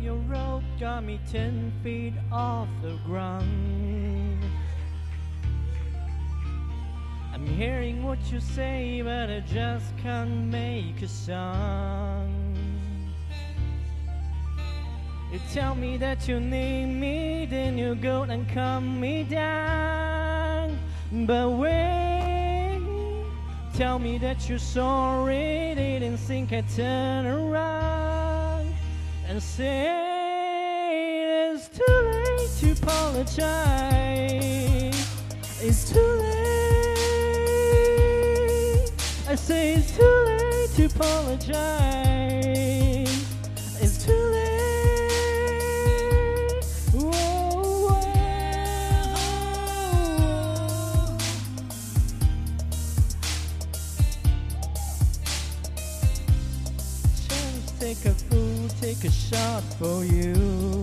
your rope got me 10 feet off the ground. I'm hearing what you say, but I just can't make a sound. You tell me that you need me, then you go and calm me down. But wait, tell me that you're sorry, didn't think I'd turn around and say it's too late to apologize. It's too late. I say it's too late to apologize. It's too late. Take a fool, take a shot for you.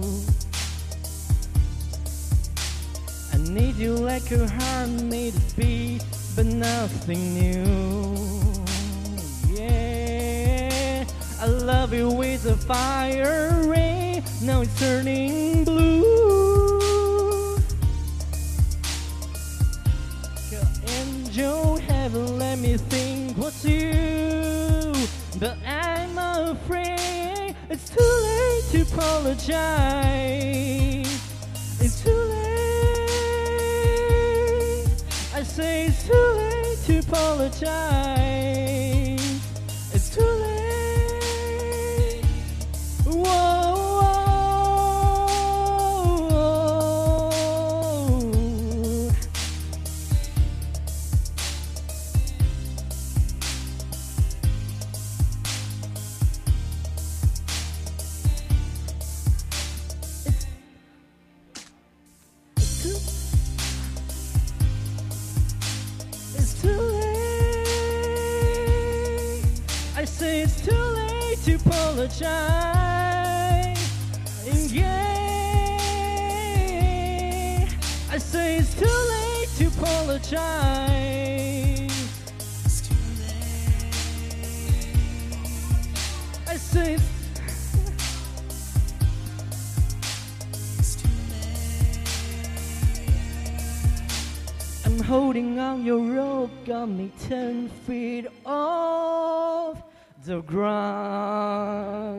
I need you like your heart made it beat, but nothing new. Yeah, I love you with a fire ray, now it's turning blue. Your angel heaven let me think what's you, but I'm afraid it's too late to apologize. It's too late. I say it's too late to apologize. It's too late. Whoa. It's too late. I say it's too late to apologize. And yeah, I say it's too late to apologize. It's too late. I say it's holding on your rope got me 10 feet off the ground.